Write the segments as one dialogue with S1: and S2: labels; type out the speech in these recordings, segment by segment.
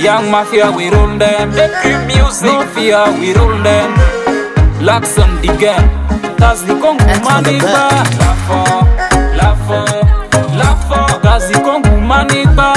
S1: Young mafia, we roll them. Music, no fear, we roll them. Laxon the game. That's the Congo Maniba. Lafo. That's the Congo Maniba.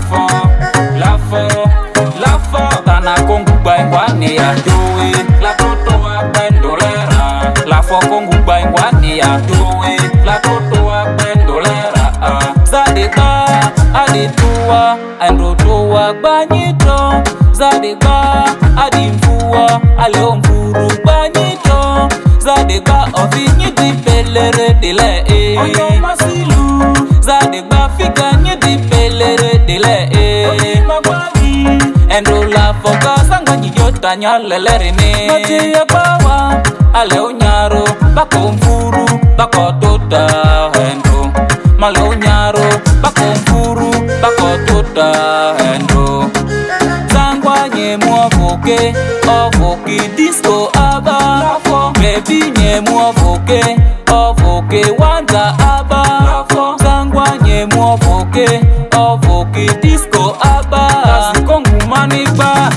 S1: Lafo. Tana Congo Baingwani ya doe. La toto wa pendolera. Lafo Congo Baingwani ya doe. La toto wa pendolera. Zadeka, aditua, androtoa banyito. Zadeka, adimfua, aleomfuru banyito. Zadeka, ofinyiti pelere dile Oyo masilu. Zadeka, fika nyiti pelere dile Magwagi. Endola foka sanga nyiyota nyalelerine. Mati ya bawa, aleo nyaro. Bako mfuru, bako tota endo. Maleo nyaro, bako mfuru, bako tota endo. Zangwa nye muafoke, ofoke disco aba. Baby nye muafoke, wanda aba. Zangwa nye muafoke, ofoke disco aba. Gazi Kongu Maniba.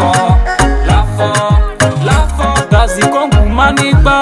S1: Gazi Kongu Maniba.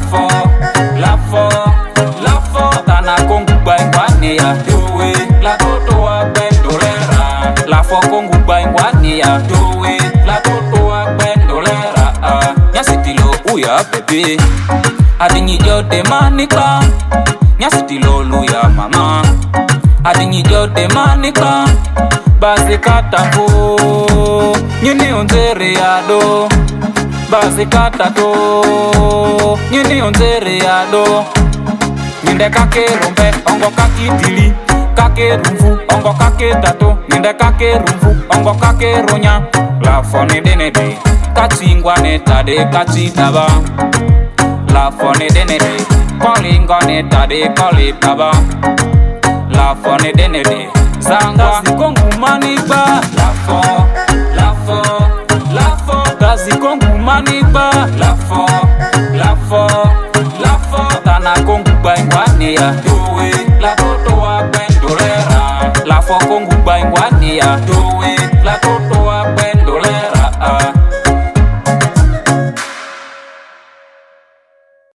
S1: Lafo. Tana Kongu Baingwani ya doe. La toto wa pendolera. Lafo Kongu Baingwani ya doe. La toto wa pendolera. Nyasitilo uya bebe. Adinyi jote manika. Nyasitilo luya mama. Adinyi jote manika. Basi katambo. Nyini onzere yado. Basi katato. Nyini onzere yado. Ninde kake rumbe, ongo kaki dili. Kake rumfu, ongo kake tato. Ninde kake rumfu, ongo kake ronya. La fone denede, kachingwa netade kachitaba. La fone denede, kolingo netade kolitaba. La fone denede, zangwa Kongu Maniba. Lafo. Gazi Kongu Maniba. Lafo. Tana Kongu Baingwani ya doe. La toto wa pendolera. Lafo Kongu Baingwani ya doe. La toto